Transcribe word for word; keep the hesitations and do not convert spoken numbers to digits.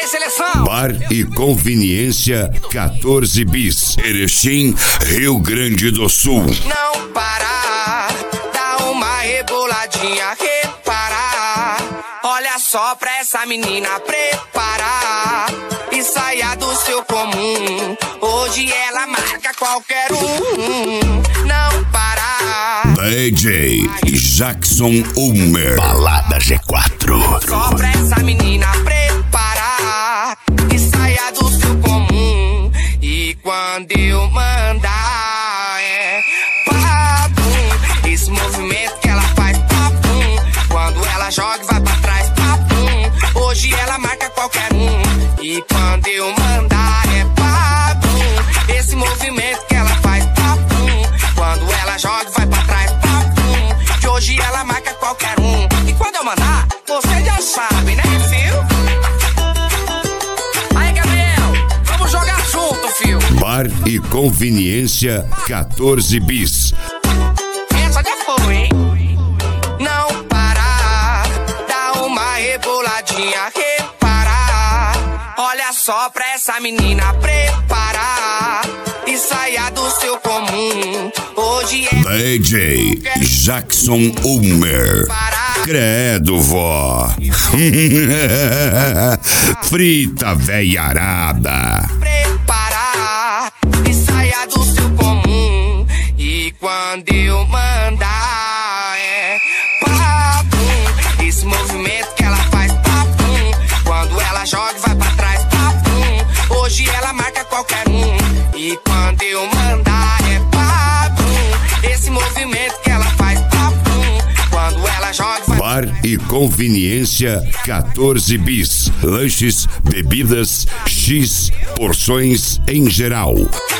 aí, seleção! Bar e Conveniência quatorze bis, Erechim, Rio Grande do Sul. Não parar, dá uma reboladinha, reparar. Olha só pra essa menina preparar e saia do seu comum. Hoje ela marca qualquer um. Não parar. D J Jackson Ulmer, Balada G quatro. Só pra essa menina preparar e saia do seu comum. E quando eu mandar é papum. Esse movimento que ela faz papum. Quando ela joga e vai pra trás papum. Hoje ela marca qualquer um. E quando eu mandar é papum. Esse movimento que ela faz papum. Quando ela joga e vai pra trás papum. Que hoje ela marca qualquer um. E quando eu mandar, você já sabe, né, filho? Aí, Gabriel, vamos jogar junto, filho. Bar e Conveniência quatorze bis. Essa já foi, hein? Não parar, dá uma reboladinha, reparar. Olha só pra essa menina preparar e saia do seu comum. Hoje é D J Jackson Ulmer. Credo, vó. Frita veiarada. preparar e saia do seu comum. E quando eu mandar é papum. Esse movimento que ela faz papum. Quando ela joga e vai pra trás papum. Hoje ela marca qualquer um. E quando eu mandar é papum. Esse movimento que ela faz papum. Quando ela joga e vai. Bar e Conveniência quatorze bis. Lanches, bebidas, X, porções em geral.